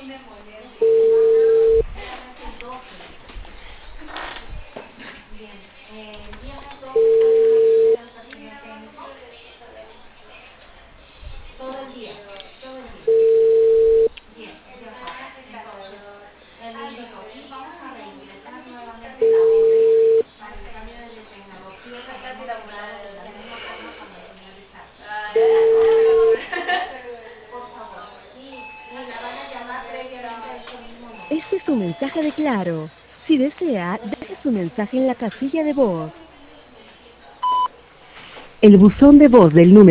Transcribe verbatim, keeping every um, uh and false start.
Este es un mensaje de Claro. Si desea, deje su mensaje en la casilla de voz. El buzón de voz del número